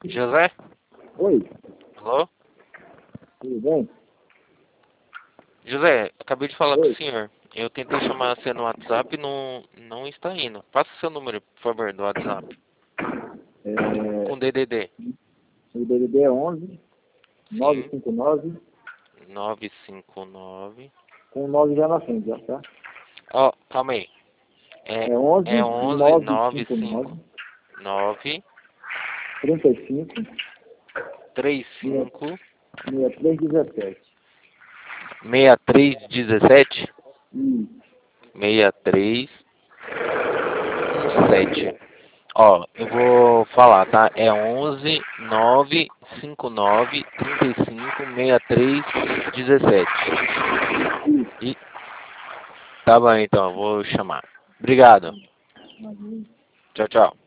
José? Oi, Alô? tudo bem? José, acabei de falar com o Oi, senhor. Eu tentei chamar você no WhatsApp e não está indo. Passa o seu número, por favor, do WhatsApp. é, Com DDD. o DDD é 11 Sim. 959 959. com 9 já na frente, já, tá? Ó, calma aí. É É 11 11 959 959 35 35 6317. 6317 Isso. 6317. Ó, eu vou falar, tá? É 11 959 35 6317. E tá bom, então, eu vou chamar. Obrigado. Tchau, tchau.